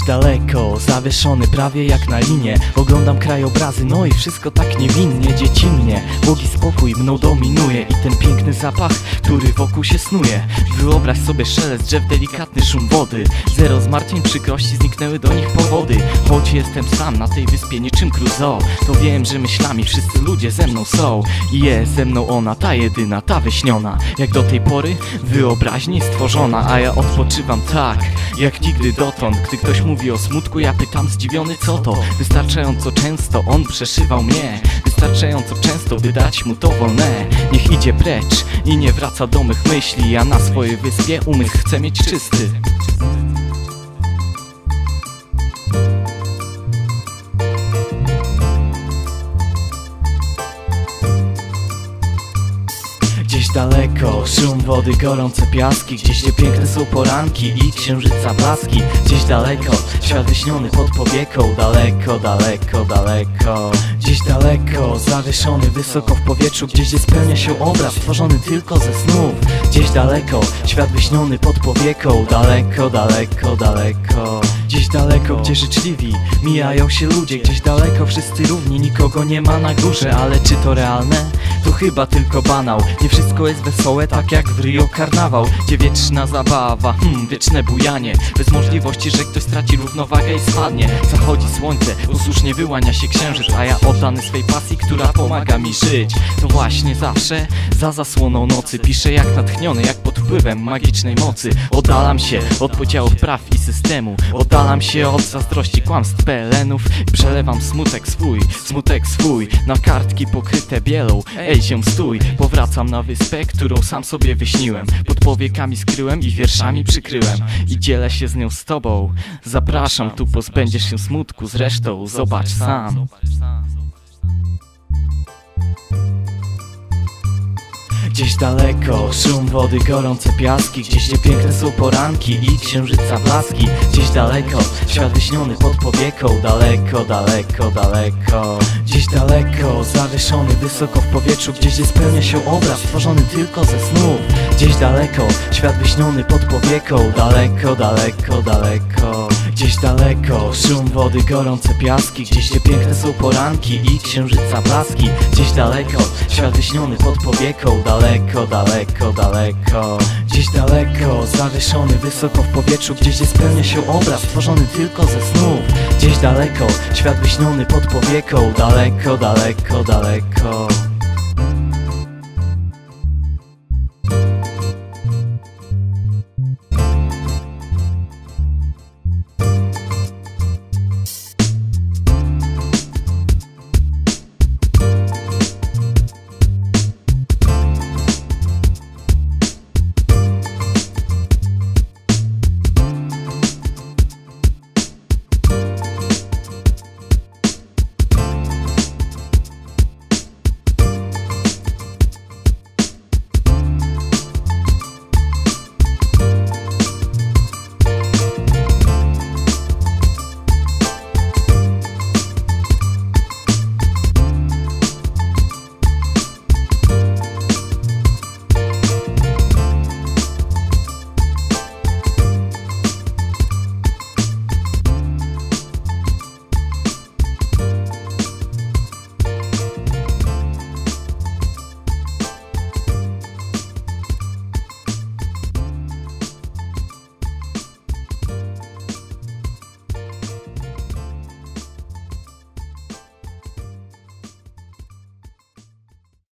daleko, zawieszony prawie jak na linie. Oglądam krajobrazy, no i wszystko tak niewinnie, dziecinnie. Błogi spokój mną dominuje i ten piękny zapach, który wokół się snuje. Wyobraź sobie szelest drzew, delikatny szum wody. Zero zmartwień, przykrości, zniknęły do nich powody. Choć jestem sam na tej wyspie niczym Crusoe, to wiem, że myślami wszyscy ludzie ze mną są. I jest ze mną ona, ta jedyna, ta wyśniona, jak do tej pory wyobraźni stworzona. A ja odpoczywam tak, jak nigdy dotąd. Gdy ktoś mówi o smutku, ja pytam zdziwiony co to. Wystarczająco często on przeszywał mnie, wystarczająco często by dać mu to wolne. Niech idzie precz i nie wraca do mych myśli. Ja na swojej wyspie umysł chcę mieć czysty. Gdzieś daleko, szum wody, gorące piaski. Gdzieś gdzie piękne są poranki i księżyca blaski. Gdzieś daleko, świat wyśniony pod powieką. Daleko, daleko, daleko. Gdzieś daleko, zawieszony wysoko w powietrzu. Gdzieś gdzie spełnia się obraz stworzony tylko ze snów. Gdzieś daleko, świat wyśniony pod powieką. Daleko, daleko, daleko. Gdzieś daleko, gdzie życzliwi mijają się ludzie. Gdzieś daleko, wszyscy równi, nikogo nie ma na górze. Ale czy to realne? To chyba tylko banał. Nie wszystko jest wesołe, tak jak w Rio karnawał, gdzie wieczna zabawa, wieczne bujanie, bez możliwości, że ktoś straci równowagę i spadnie. Zachodzi słońce, posłusznie wyłania się księżyc, a ja oddany swej pasji, która pomaga mi żyć. To właśnie zawsze za zasłoną nocy piszę jak natchniony, jak pod wpływem magicznej mocy. Oddalam się od podziałów praw i systemu, oddalam się od zazdrości, kłamstw, PLN-ów i przelewam smutek swój na kartki pokryte bielą. Ej ziom stój, powracam na wyspę, którą sam sobie wyśniłem. Pod powiekami skryłem i wierszami przykryłem i dzielę się z nią z tobą. Zapraszam, tu pozbędziesz się smutku, zresztą zobacz sam. Gdzieś daleko, szum wody, gorące piaski. Gdzieś gdzie piękne są poranki i księżyca blaski. Gdzieś daleko, świat wyśniony pod powieką. Daleko, daleko, daleko. Gdzieś daleko, zawieszony wysoko w powietrzu. Gdzieś gdzie spełnia się obraz stworzony tylko ze snów. Gdzieś daleko, świat wyśniony pod powieką. Daleko, daleko, daleko. Gdzieś daleko, szum wody, gorące piaski. Gdzieś gdzie piękne są poranki i księżyca blaski. Gdzieś daleko, świat wyśniony pod powieką. Daleko, daleko, daleko. Gdzieś daleko, zawieszony wysoko w powietrzu. Gdzieś gdzie spełnia się obraz stworzony tylko ze snów. Gdzieś daleko, świat wyśniony pod powieką. Daleko, daleko, daleko.